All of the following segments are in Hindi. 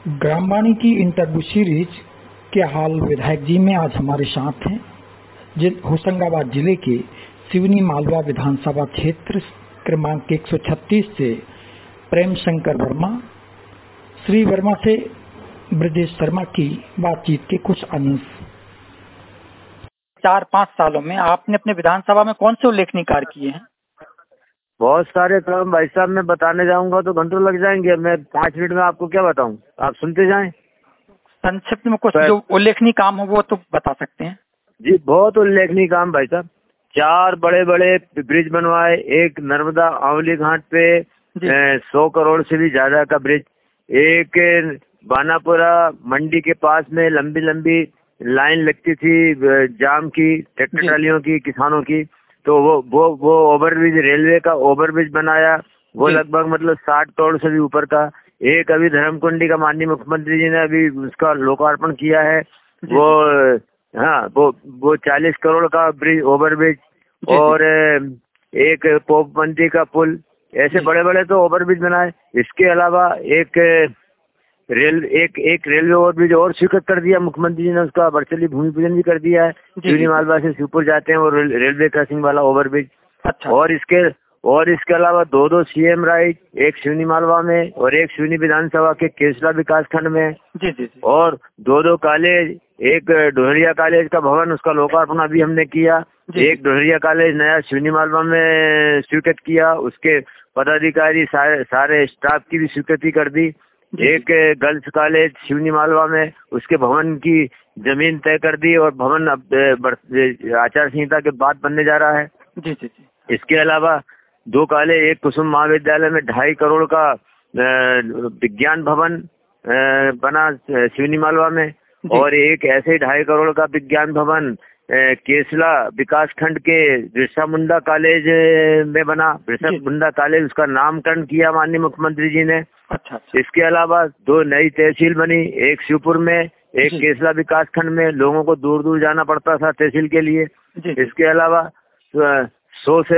ग्रामवाणी की इंटरव्यू सीरीज के हाल विधायक जी में आज हमारे साथ हैं होशंगाबाद जिले के सिवनी मालवा विधानसभा क्षेत्र क्रमांक 136 से प्रेम शंकर वर्मा। श्री वर्मा से ब्रजेश शर्मा की बातचीत के कुछ अंश। 4-5 सालों में आपने अपने विधानसभा में कौन से उल्लेखनीय कार्य किए हैं? बहुत सारे काम भाई साहब, मैं बताने जाऊंगा तो घंटों लग जाएंगे। मैं 5 मिनट में आपको क्या बताऊं, आप सुनते जाएं। संक्षिप्त में कुछ जो उल्लेखनीय काम हो वो तो बता सकते हैं। जी, बहुत उल्लेखनीय काम भाई साहब। 4 बड़े बड़े ब्रिज बनवाए। एक नर्मदा आंवली घाट पे 100 करोड़ से भी ज्यादा का ब्रिज। एक बानापुरा मंडी के पास में लंबी लंबी लाइन लगती थी जाम की, ट्रैक्टर ट्रालियों की, किसानों की, तो वो ओवरब्रिज, रेलवे का ओवरब्रिज बनाया। वो लगभग मतलब 60 करोड़ से भी ऊपर का। एक अभी धर्मकुंडी का माननीय मुख्यमंत्री जी ने अभी उसका लोकार्पण किया है। वो हाँ, वो 40 करोड़ का ब्रिज, ओवरब्रिज। और एक पोपबंदी का पुल। ऐसे बड़े बड़े तो ओवरब्रिज बनाए। इसके अलावा एक रेलवे ओवरब्रिज और स्वीकृत कर दिया मुख्यमंत्री जी ने। उसका वर्चुअली भूमि पूजन भी कर दिया है। सिवनी मालवा से शिवपुर जाते हैं और रेलवे क्रॉसिंग वाला ओवरब्रिज। अच्छा। और इसके अलावा 2 सीएम राइड, एक सिवनी मालवा में और एक सिवनी विधानसभा के केसला विकास खंड में। जी। और 2 कॉलेज, एक डोहरिया कॉलेज का भवन, उसका लोकार्पण अभी हमने किया। एक डोहरिया कॉलेज नया सिवनी मालवा में स्वीकृत किया, उसके पदाधिकारी सारे स्टाफ की भी स्वीकृति कर दी। एक गर्ल्स कॉलेज सिवनी मालवा में, उसके भवन की जमीन तय कर दी और भवन अब आचार संहिता के बाद बनने जा रहा है। जी। इसके अलावा 2 कॉलेज, एक कुसुम महाविद्यालय में 2.5 करोड़ का विज्ञान भवन बना सिवनी मालवा में। और एक ऐसे ही 2.5 करोड़ का विज्ञान भवन केसला विकास खंड के बिरसा मुंडा कॉलेज में बना। बिरसा मुंडा कॉलेज, उसका नामकरण किया माननीय मुख्यमंत्री जी ने। अच्छा। इसके अलावा 2 नई तहसील बनी, एक शिवपुर में, एक केसला विकास खंड में। लोगों को दूर दूर जाना पड़ता था तहसील के लिए। इसके अलावा 100 से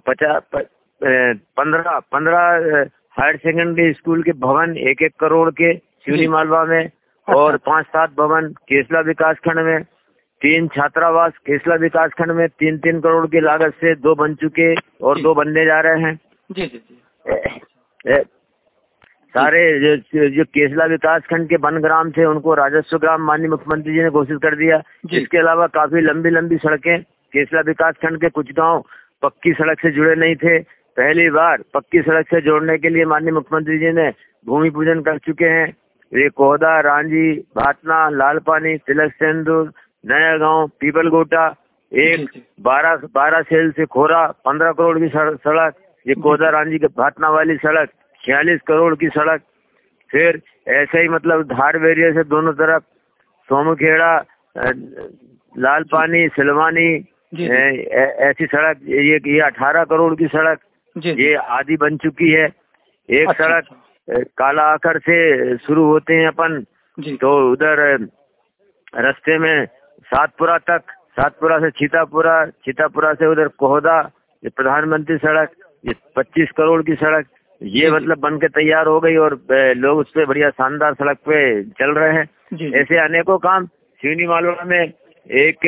15 हायर सेकेंडरी स्कूल के भवन 1-1 करोड़ के सिवनी मालवा में। और 5-7 भवन केसला विकास खंड में। 3 छात्रावास केसला विकास खंड में 3-3 करोड़ की लागत से 2 बन चुके और 2 बनने जा रहे हैं। जी। सारे जो केसला विकास खंड के वन ग्राम थे उनको राजस्व ग्राम माननीय मुख्यमंत्री जी ने घोषित कर दिया। इसके अलावा काफी लंबी लंबी सड़कें, केसला विकास खंड के कुछ गांव पक्की सड़क से जुड़े नहीं थे, पहली बार पक्की सड़क से जोड़ने के लिए माननीय मुख्यमंत्री जी ने भूमि पूजन कर चुके हैं। ये कोहदा, रांझी, भातना, लालपानी, तिलक सिंदूर, नया गांव, पीपलगोटा, एक 12 सेल से खोरा 15 करोड़ की सड़क। ये कोहदा रांझी के भातना वाली सड़क 46 करोड़ की सड़क। फिर ऐसे ही मतलब धार वेरिया से दोनों तरफ सोमखेड़ा, लालपानी, सिलवानी, ऐसी सड़क, ये 18 करोड़ की सड़क ये आदि बन चुकी है। एक सड़क काला आकर से शुरू होते हैं अपन, तो उधर रास्ते में सातपुरा तक, सातपुरा से छीतापुरा, छीतापुरा से उधर कोहदा, ये प्रधानमंत्री सड़क, ये 25 करोड़ की सड़क ये मतलब बन के तैयार हो गई और लोग उस पे बढ़िया शानदार सड़क पे चल रहे हैं। ऐसे अनेकों काम सिवनी मालवा में। एक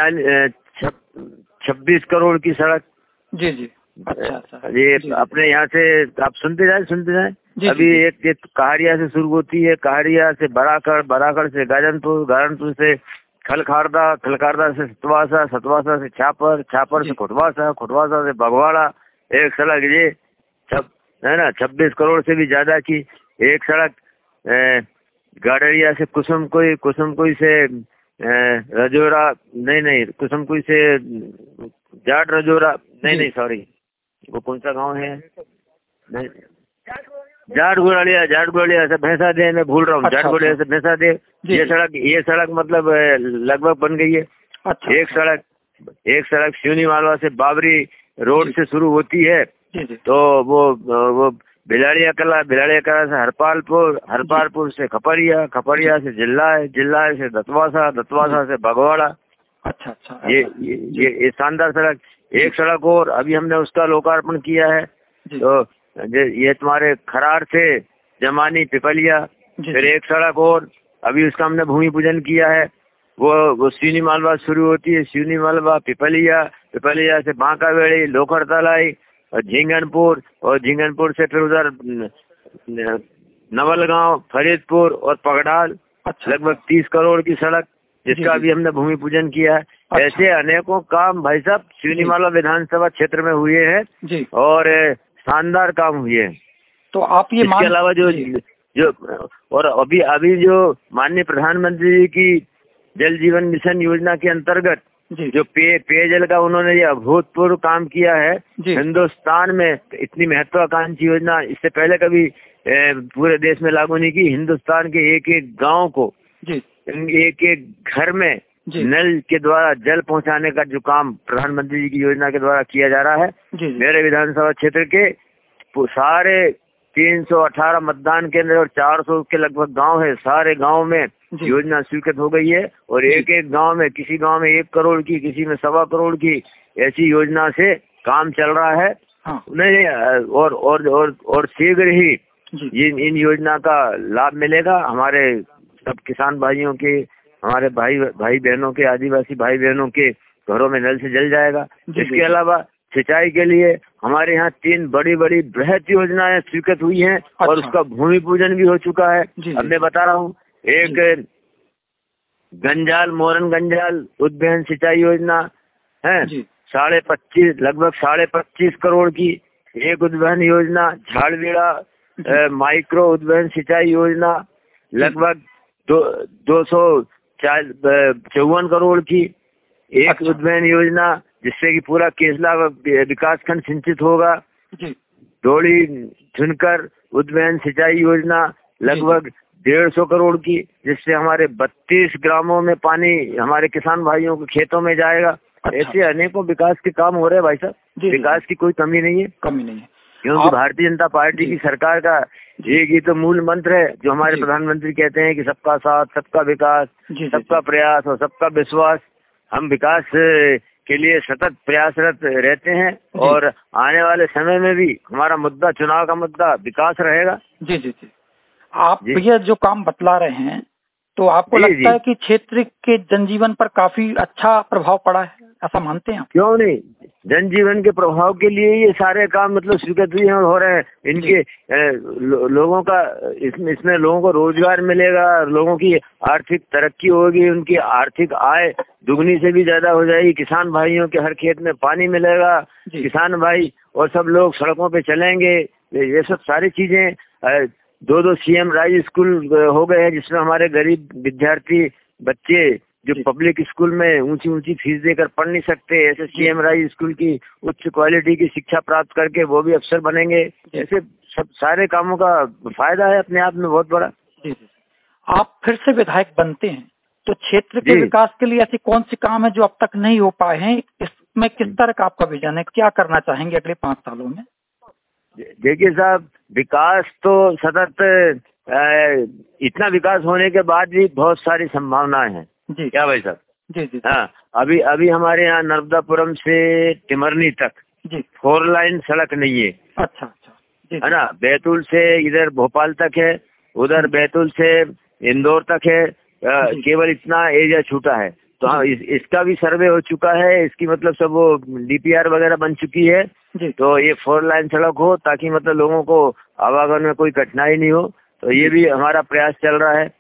26 करोड़ की सड़क। जी। अच्छा। ये अपने यहाँ से आप सुनते जाए। अभी एक कहारिया से शुरू होती है, कहारिया से बराकड़, बराकड़ से गाजनपुर, गाजनपुर से खलखारदा, खलखारदा से सतवासा, सतवासा से छापर, छापर से खुटवासा, खुटवासा से बगवाड़ा। एक सड़क ये है ना 26 करोड़ से भी ज्यादा की। एक सड़क गाडरिया से कुसुमकुई, कुसुमकुई से रजोरा, नहीं कुसुमकुई से जाट रजोरा, नहीं सॉरी, वो कौन सा गांव है, नहीं जाट गुड़ालिया से भैंसा दे, मैं भूल रहा हूँ। जाट गुड़ालिया से भैंसा दे। ये सड़क मतलब लगभग बन गई है। एक सड़क सिवनी मालवा से बाबरी रोड से शुरू होती है, तो वो भिलाड़िया कला से हरपालपुर से खपरिया से जिला से दतवासा से बगवाड़ा। अच्छा। ये शानदार सड़क। एक सड़क और अभी हमने उसका लोकार्पण किया है, तो ये तुम्हारे खरार से जमानी पिपलिया, फिर एक सड़क और अभी उसका हमने भूमि पूजन किया है, वो सिवनी मालवा शुरू होती है, सिवनी मालवा पिपलिया से बांकावेड़ी, लोखर तलाई और झिंगनपुर, और झिंगनपुर से फिर उधर नवलगांव, फरीदपुर और पगडाल। लगभग 30 करोड़ की सड़क, जिसका अभी हमने भूमि पूजन किया है। ऐसे अनेकों काम भाई साहब सिवनी मालवा विधानसभा क्षेत्र में हुए हैं और शानदार काम हुए हैं। तो आप ये इसके अलावा जो और अभी जो माननीय प्रधानमंत्री जी की जल जीवन मिशन योजना के अंतर्गत जो पेयजल का उन्होंने ये अभूतपूर्व काम किया है हिंदुस्तान में, इतनी महत्वाकांक्षी योजना इससे पहले कभी पूरे देश में लागू नहीं की। हिंदुस्तान के एक एक गांव को, एक एक घर में नल के द्वारा जल पहुंचाने का जो काम प्रधानमंत्री जी की योजना के द्वारा किया जा रहा है। मेरे विधानसभा क्षेत्र के सारे 318 मतदान केंद्र और 400 के लगभग गांव है, सारे गांव में योजना स्वीकृत हो गई है और एक एक गांव में, किसी गांव में 1 करोड़ की, किसी में 1.25 करोड़ की, ऐसी योजना से काम चल रहा है। नहीं और शीघ्र ही इन योजना का लाभ मिलेगा हमारे सब किसान भाइयों के, हमारे भाई बहनों के, आदिवासी भाई बहनों के घरों में नल से जल जाएगा। इसके अलावा सिंचाई के लिए हमारे यहाँ 3 बड़ी बड़ी बृहद योजनाएं स्वीकृत हुई हैं और उसका भूमि पूजन भी हो चुका है। अब मैं बता रहा हूँ, एक मोरन गंजाल उद्वहन सिंचाई योजना है, लगभग 25.5 करोड़ की। एक उद्वहन योजना झाड़वीड़ा माइक्रो उद्वहन सिंचाई योजना लगभग 254 करोड़ की। एक उद्वहन योजना जिससे कि पूरा केसला विकास खंड सिंचित होगा। डोली झुनकर उद्वहन सिंचाई योजना लगभग 150 करोड़ की, जिससे हमारे 32 ग्रामों में पानी हमारे किसान भाइयों के खेतों में जाएगा। ऐसे अनेकों विकास के काम हो रहे हैं भाई साहब, विकास की कोई कमी नहीं है, क्योंकि भारतीय जनता पार्टी की सरकार का एक ही तो मूल मंत्र है जो हमारे प्रधानमंत्री कहते हैं कि सबका साथ, सबका विकास, सबका प्रयास और सबका विश्वास। हम विकास के लिए सतत प्रयासरत रहते हैं और आने वाले समय में भी हमारा मुद्दा, चुनाव का मुद्दा विकास रहेगा। जी। आप भैया जो काम बतला रहे हैं, तो आपको लगता है कि क्षेत्र के जनजीवन पर काफी अच्छा प्रभाव पड़ा है, ऐसा मानते हैं आप? क्यों नहीं, जनजीवन के प्रभाव के लिए ये सारे काम मतलब स्वीकृत हुए हैं और हो रहे हैं। इनके लोगों का इसमें लोगों को रोजगार मिलेगा, लोगों की आर्थिक तरक्की होगी, उनकी आर्थिक आय दुगनी से भी ज्यादा हो जाएगी। किसान भाइयों के हर खेत में पानी मिलेगा, किसान भाई और सब लोग सड़कों पे चलेंगे। ये सब सारी चीजें 2 CM राइज स्कूल हो गए हैं, जिसमें हमारे गरीब विद्यार्थी बच्चे जो पब्लिक स्कूल में ऊंची फीस देकर पढ़ नहीं सकते, ऐसे CM राइज स्कूल की उच्च क्वालिटी की शिक्षा प्राप्त करके वो भी अफसर बनेंगे। ऐसे सब सारे कामों का फायदा है अपने आप में बहुत बड़ा। आप फिर से विधायक बनते हैं तो क्षेत्र के विकास के लिए ऐसे कौन से काम है जो अब तक नहीं हो पाए हैं? इसमें किस तरह का आपका विजन है, क्या करना चाहेंगे अगले 5 सालों में? देखिए साहब, विकास तो सतत, इतना विकास होने के बाद भी बहुत सारी संभावनाएं हैं। क्या भाई साहब? जी। हाँ, अभी हमारे यहाँ नर्मदापुरम से टिमरनी तक 4 लाइन सड़क नहीं है। अच्छा। है ना, बैतूल से इधर भोपाल तक है, उधर बैतूल से इंदौर तक है, केवल इतना एरिया छूटा है। तो हाँ, इसका भी सर्वे हो चुका है, इसकी मतलब सब वो DPR वगैरह बन चुकी है। तो ये 4 लाइन सड़क हो ताकि मतलब लोगों को आवागमन में कोई कठिनाई नहीं हो, तो ये भी हमारा प्रयास चल रहा है।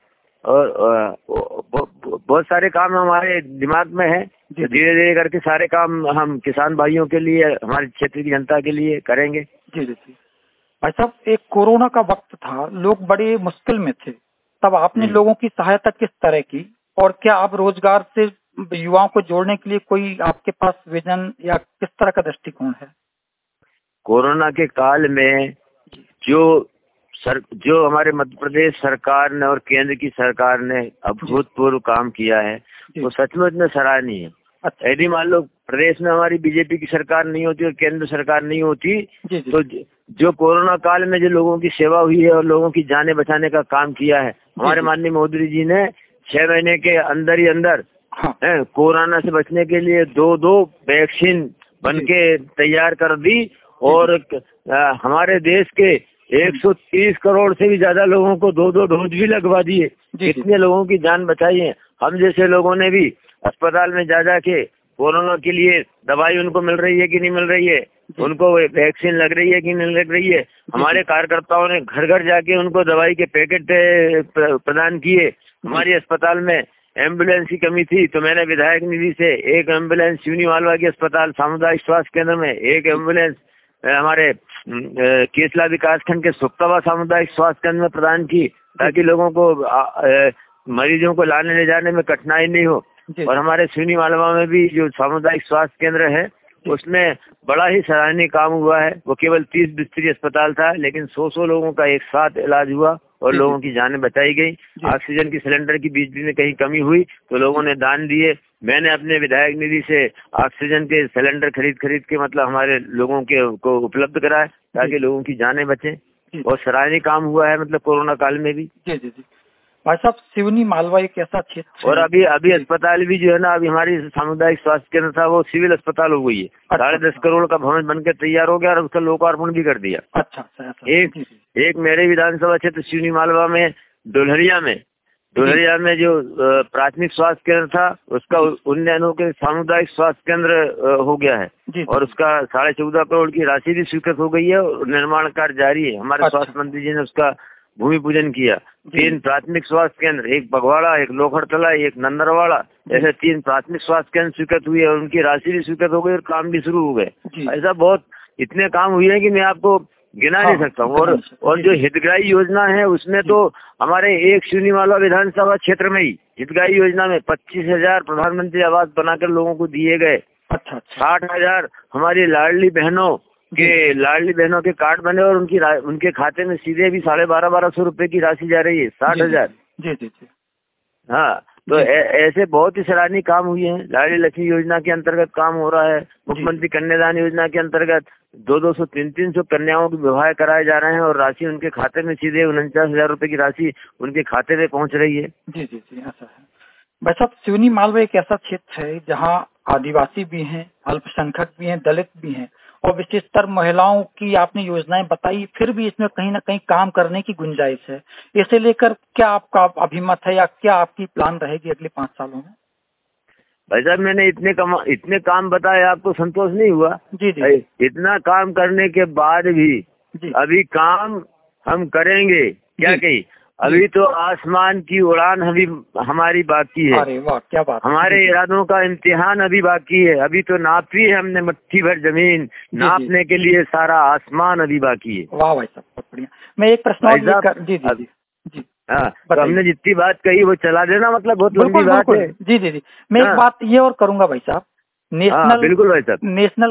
और बहुत सारे काम हमारे दिमाग में है, धीरे धीरे करके सारे काम हम किसान भाइयों के लिए, हमारे क्षेत्र की जनता के लिए करेंगे। जी। भाई साहब, एक कोरोना का वक्त था, लोग बड़े मुश्किल में थे, तब आपने लोगों की सहायता किस तरह की, और क्या आप रोजगार से युवाओं को जोड़ने के लिए कोई आपके पास विजन या किस तरह का दृष्टिकोण है? कोरोना के काल में जो हमारे मध्य प्रदेश सरकार ने और केंद्र की सरकार ने अभूतपूर्व काम किया है, वो सचमुच में सराहनीय है। अच्छा। यदि मान लो प्रदेश में हमारी बीजेपी की सरकार नहीं होती और केंद्र सरकार नहीं होती, तो जो कोरोना काल में जो लोगों की सेवा हुई है और लोगों की जानें बचाने का काम किया है, हमारे माननीय मोदी जी ने 6 महीने के अंदर ही अंदर कोरोना से बचने के लिए 2 वैक्सीन बनके तैयार कर दी और हमारे देश के 130 करोड़ से भी ज्यादा लोगों को 2-2 डोज भी लगवा दिए। कितने लोगों की जान बचाई है। हम जैसे लोगों ने भी अस्पताल में जा के कोरोना के लिए दवाई उनको मिल रही है कि नहीं मिल रही है, उनको वैक्सीन लग रही है कि नहीं लग रही है। हमारे कार्यकर्ताओं ने घर घर जाके उनको दवाई के पैकेट प्रदान किए। हमारी अस्पताल में एम्बुलेंस की कमी थी तो मैंने विधायक निधि से एक एम्बुलेंस सिवनी मालवा के अस्पताल सामुदायिक स्वास्थ्य केंद्र में, एक एम्बुलेंस हमारे केसला विकास खंड के सुक्तावा सामुदायिक स्वास्थ्य केंद्र में प्रदान की, ताकि लोगों को मरीजों को लाने ले जाने में कठिनाई नहीं हो। और हमारे सिवनी मालवा में भी जो सामुदायिक स्वास्थ्य केंद्र है उसमें बड़ा ही सराहनीय काम हुआ है। वो केवल 30 बिस्तरी अस्पताल था, लेकिन 100 लोगों का एक साथ इलाज हुआ और लोगों की जानें बचाई गई। ऑक्सीजन की सिलेंडर की बीच में कहीं कमी हुई तो लोगों ने दान दिए। मैंने अपने विधायक निधि से ऑक्सीजन के सिलेंडर खरीद के मतलब हमारे लोगों को उपलब्ध कराए ताकि लोगों की जानें बचें। और सराहनीय काम हुआ है मतलब कोरोना काल में भी। भाई साहब, सिवनी मालवा एक ऐसा क्षेत्र और अभी अस्पताल भी जो है ना, अभी हमारी सामुदायिक स्वास्थ्य केंद्र था वो सिविल अस्पताल हो गई है। 10.5 करोड़ का भवन बनकर तैयार हो गया और उसका लोकार्पण भी कर दिया। अच्छा। एक मेरे विधानसभा क्षेत्र सिवनी मालवा में डोलहरिया में जो प्राथमिक स्वास्थ्य केंद्र था उसका उन्नयन होकर सामुदायिक स्वास्थ्य केंद्र हो गया है और उसका 14.5 करोड़ की राशि भी स्वीकृत हो गई है और निर्माण कार्य जारी है। हमारे स्वास्थ्य मंत्री जी ने उसका भूमि पूजन किया। 3 प्राथमिक स्वास्थ्य केंद्र, एक बगवाड़ा, एक लोखड़तला, एक नंदरवाड़ा, ऐसे 3 प्राथमिक स्वास्थ्य केंद्र स्वीकृत हुए और उनकी राशि भी स्वीकृत हो गई और काम भी शुरू हो गए। ऐसा बहुत इतने काम हुए हैं कि मैं आपको गिना नहीं सकता हूँ। और जो हितग्राही योजना है उसमें तो हमारे एक सिवनी मालवा विधानसभा क्षेत्र में ही हितग्राही योजना में 25,000 प्रधानमंत्री आवास बनाकर लोगों को दिए गए। 60,000 हमारी लाडली बहनों के कार्ड बने और उनके खाते में सीधे भी 12,500 रुपए की राशि जा रही है। 60,000। हाँ, तो ऐसे बहुत ही सराहनीय काम हुए हैं। लाडली लक्ष्मी योजना के अंतर्गत काम हो रहा है। मुख्यमंत्री कन्यादान योजना के अंतर्गत 200 300 कन्याओं के विवाह कराए जा रहे हैं और राशि उनके खाते में सीधे 49,000 रुपए की राशि उनके खाते में पहुंच रही है। जी ऐसा है। भाई साहब, सिवनी मालवा एक ऐसा क्षेत्र है जहाँ आदिवासी भी हैं, अल्पसंख्यक भी हैं, दलित भी हैं और विशेषतर महिलाओं की आपने योजनाएं बताई, फिर भी इसमें कहीं ना कहीं काम करने की गुंजाइश है। इसे लेकर क्या आपका अभिमत है या क्या आपकी प्लान रहेगी अगले 5 सालों में? भाई साहब, मैंने इतने काम बताए, आपको संतोष नहीं हुआ? जी। इतना काम करने के बाद भी अभी काम हम करेंगे क्या कही? अभी तो आसमान की उड़ान अभी हमारी बाकी है। अरे वाह, क्या बात। हमारे इरादों का इम्तिहान अभी बाकी है। अभी तो नापी है हमने मुट्ठी भर जमीन, नापने के लिए सारा आसमान अभी बाकी है। वाह भाई साहब, बहुत बढ़िया। मैं एक प्रश्न जी हाँ, तो हमने जितनी बात कही वो चला देना, मतलब बहुत लंबी बात है। जी। मैं एक बात ये और करूंगा भाई साहब, बिल्कुल भाई साहब,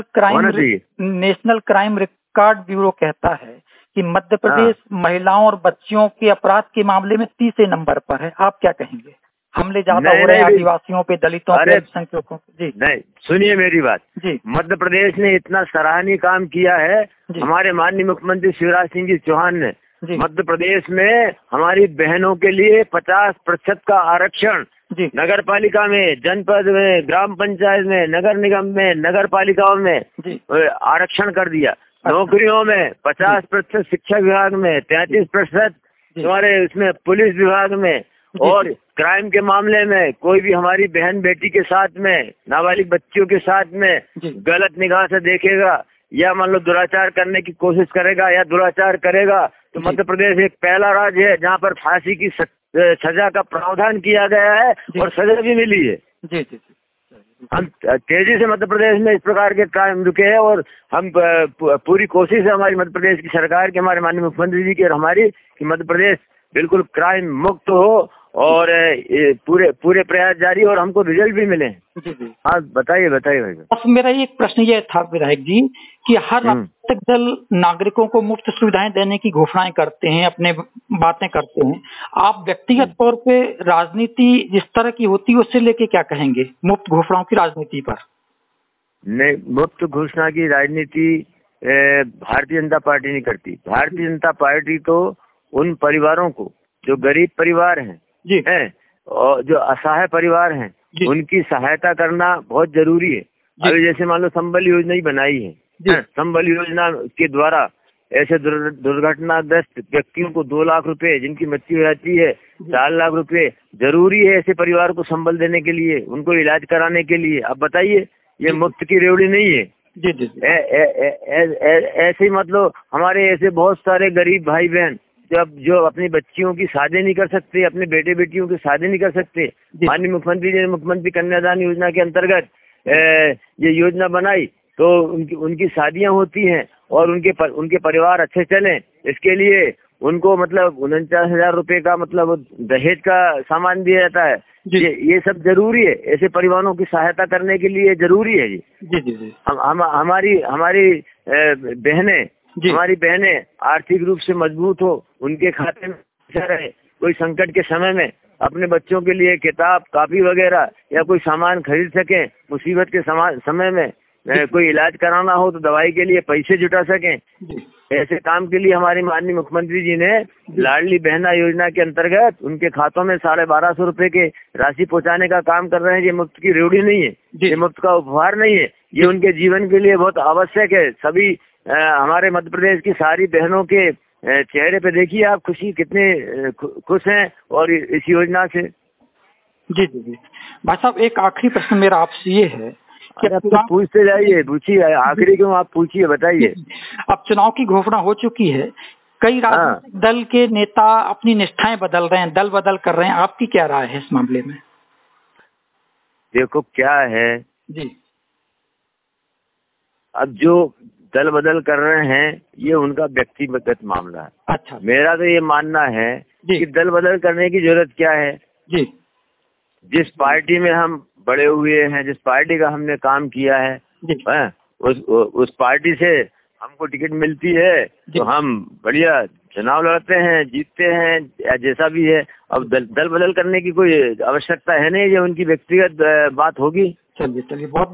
नेशनल क्राइम रिकॉर्ड ब्यूरो कहता है कि मध्य प्रदेश महिलाओं और बच्चियों के अपराध के मामले में 30 नंबर पर है। आप क्या कहेंगे? हमले ज्यादा हो रहे हैं आदिवासियों पे, दलितों पे, अल्पसंख्यकों पे। जी नहीं, सुनिए मेरी बात जी। मध्य प्रदेश ने इतना सराहनीय काम किया है। हमारे माननीय मुख्यमंत्री शिवराज सिंह जी चौहान ने मध्य प्रदेश में हमारी बहनों के लिए 50% का आरक्षण नगर पालिका में, जनपद में, ग्राम पंचायत में, नगर निगम में, नगर पालिकाओं में आरक्षण कर दिया। नौकरियों में 50%, शिक्षा विभाग में 33%, हमारे उसमें पुलिस विभाग में, और क्राइम के मामले में कोई भी हमारी बहन बेटी के साथ में, नाबालिग बच्चियों के साथ में गलत निगाह से देखेगा या मान लो दुराचार करने की कोशिश करेगा या दुराचार करेगा तो मध्य प्रदेश एक पहला राज्य है जहाँ पर फांसी की सजा का प्रावधान किया गया है और सजा भी मिली है। जी। हम तेजी से मध्य प्रदेश में इस प्रकार के क्राइम रुके हैं और हम पूरी कोशिश है हमारी मध्य प्रदेश की सरकार की, हमारे माननीय मुख्यमंत्री जी की और हमारी, कि मध्य प्रदेश बिल्कुल क्राइम मुक्त हो और पूरे प्रयास जारी और हमको रिजल्ट भी मिले। जी। हाँ, बताइए भाई। बस मेरा एक प्रश्न ये था विधायक जी कि हर राजनीतिक दल नागरिकों को मुफ्त सुविधाएं देने की घोषणाएं करते हैं, अपने बातें करते हैं। आप व्यक्तिगत तौर पे राजनीति जिस तरह की होती है उससे लेके क्या कहेंगे मुफ्त घोषणाओं की राजनीति पर? नहीं, मुफ्त घोषणा की राजनीति भारतीय जनता पार्टी नहीं करती। भारतीय जनता पार्टी तो उन परिवारों को जो गरीब परिवार हैं और जो असहाय परिवार हैं उनकी सहायता करना बहुत जरूरी है। अभी जैसे मान लो संबल योजना ही बनाई है। संबल योजना के द्वारा ऐसे दुर्घटनाग्रस्त व्यक्तियों को 2 लाख रुपए, जिनकी मृत्यु हो जाती है 4 लाख रुपए जरूरी है ऐसे परिवार को संबल देने के लिए, उनको इलाज कराने के लिए। अब बताइए, ये मुफ्त की रेवड़ी नहीं है। जी जी जी। ऐसे मतलब हमारे ऐसे बहुत सारे गरीब भाई बहन जो अपनी बच्चियों की शादी नहीं कर सकते, अपने बेटे बेटियों की शादी नहीं कर सकते। माननीय मुख्यमंत्री जी ने मुख्यमंत्री कन्यादान योजना के अंतर्गत ये योजना बनाई, तो उनकी शादियां होती हैं और उनके परिवार अच्छे चलें, इसके लिए उनको मतलब 49,000 रुपए का मतलब दहेज का सामान दिया जाता है। ये सब जरूरी है, ऐसे परिवारों की सहायता करने के लिए जरूरी है जी। जी जी जी। हमारी बहनें आर्थिक रूप से मजबूत हो, उनके खाते में पैसा रहे, कोई संकट के समय में अपने बच्चों के लिए किताब कॉपी वगैरह या कोई सामान खरीद सके, मुसीबत के समय में कोई इलाज कराना हो तो दवाई के लिए पैसे जुटा सकें। ऐसे काम के लिए हमारे माननीय मुख्यमंत्री जी ने लाडली बहना योजना के अंतर्गत उनके खातों में 1250 रुपए के राशि पहुंचाने का काम कर रहे हैं। ये मुफ्त की रेवड़ी नहीं है, ये मुफ्त का उपहार नहीं है, ये उनके जीवन के लिए बहुत आवश्यक है। सभी हमारे मध्य प्रदेश की सारी बहनों के चेहरे पे देखिए आप खुशी, कितने खुश हैं और इस योजना से। जी जी जी। भाई साहब, एक आखिरी प्रश्न मेरा आपसे ये है कि आप तो पूछते जाइए, पूछिए, आखिरी क्यों, आप पूछिए, बताइए। अब चुनाव की घोषणा हो चुकी है, कई राजनीतिक दल के नेता अपनी निष्ठाएं बदल रहे हैं, दल बदल कर रहे हैं, आपकी क्या राय है इस मामले में? देखो क्या है जी, अब जो दल बदल कर रहे हैं ये उनका व्यक्तिगत मामला है। अच्छा, मेरा तो ये मानना है कि दल बदल करने की जरूरत क्या है जी। जिस पार्टी में हम बड़े हुए हैं, जिस पार्टी का हमने काम किया है, उस पार्टी से हमको टिकट मिलती है तो हम बढ़िया चुनाव लड़ते हैं, जीतते हैं, या जैसा भी है। अब दल बदल करने की कोई आवश्यकता है नहीं, ये उनकी व्यक्तिगत बात होगी। चलिए बहुत